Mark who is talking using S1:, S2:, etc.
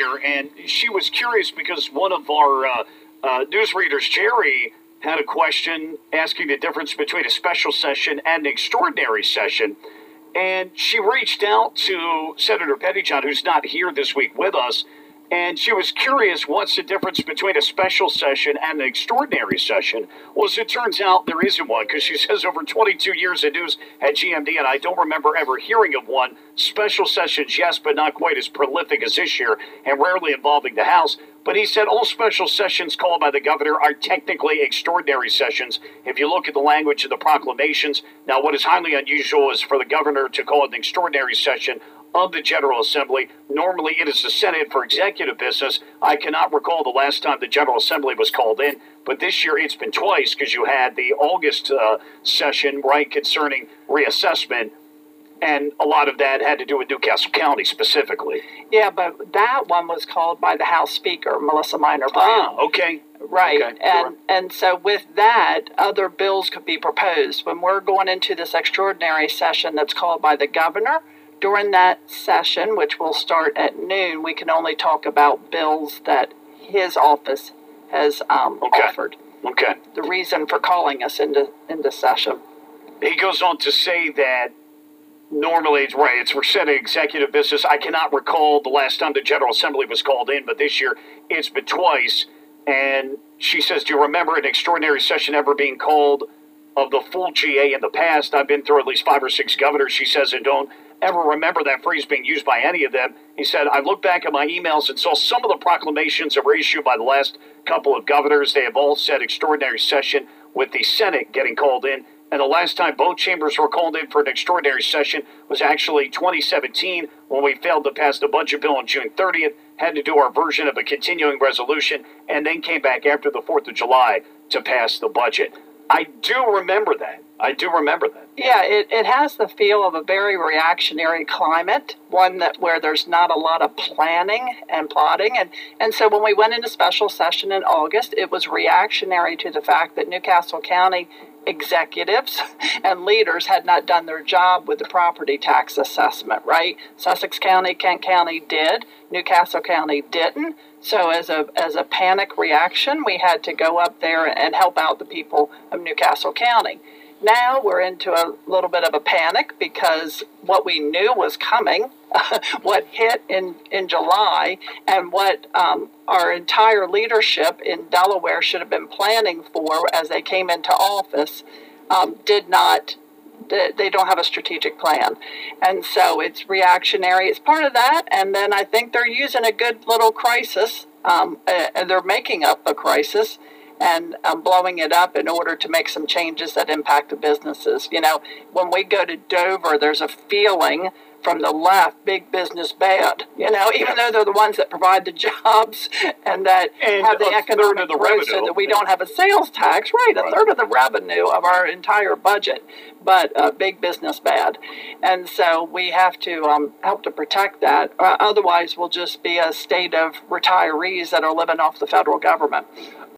S1: here, and she was curious because one of our newsreaders, Jerry, had a question asking the difference between a special session and an extraordinary session. And she reached out to Senator Pettyjohn, who's not here this week with us, and she was curious what's the difference between a special session and an extraordinary session. Well, as it turns out, there isn't one, because she says over 22 years of news at GMD, and I don't remember ever hearing of one. Special sessions, yes, but not quite as prolific as this year, and rarely involving the House. But he said all special sessions called by the governor are technically extraordinary sessions. If you look at the language of the proclamations, now what is highly unusual is for the governor to call it an extraordinary session of the General Assembly. Normally it is the Senate for executive business. I cannot recall the last time the General Assembly was called in, but this year it's been twice because you had the August session, right, concerning reassessment. And a lot of that had to do with Newcastle County specifically.
S2: Yeah, but that one was called by the House Speaker, Melissa Minor Brown.
S1: Ah, okay.
S2: Right.
S1: Okay.
S2: And so with that, other bills could be proposed. When we're going into this extraordinary session that's called by the governor, during that session, which will start at noon, we can only talk about bills that his office has offered.
S1: Okay.
S2: The reason for calling us into session.
S1: He goes on to say that normally it's right. It's for Senate executive business. I cannot recall the last time the General Assembly was called in, but this year it's been twice. And she says, do you remember an extraordinary session ever being called of the full GA in the past? I've been through at least 5 or 6 governors, she says, and don't ever remember that phrase being used by any of them. He said, I looked back at my emails and saw some of the proclamations that were issued by the last couple of governors. They have all said extraordinary session with the Senate getting called in. And the last time both chambers were called in for an extraordinary session was actually 2017 when we failed to pass the budget bill on June 30th, had to do our version of a continuing resolution, and then came back after the 4th of July to pass the budget. I do remember that.
S2: Yeah, it has the feel of a very reactionary climate, one where there's not a lot of planning and plotting. And so when we went into special session in August, it was reactionary to the fact that Newcastle County executives and leaders had not done their job with the property tax assessment, right? Sussex County, Kent County did, Newcastle County didn't. So as a panic reaction, we had to go up there and help out the people of Newcastle County. Now we're into a little bit of a panic because what we knew was coming, what hit in July, and what our entire leadership in Delaware should have been planning for as they came into office, did not. They don't have a strategic plan. And so it's reactionary. It's part of that. And then I think they're using a good little crisis, and they're making up a crisis and blowing it up in order to make some changes that impact the businesses. You know, when we go to Dover, there's a feeling from the left, big business bad, you know, even though they're the ones that provide the jobs and that have the economic growth so that we don't have a sales tax, right, a third of the revenue of our entire budget, but big business bad. And so we have to help to protect that. Otherwise, we'll just be a state of retirees that are living off the federal government.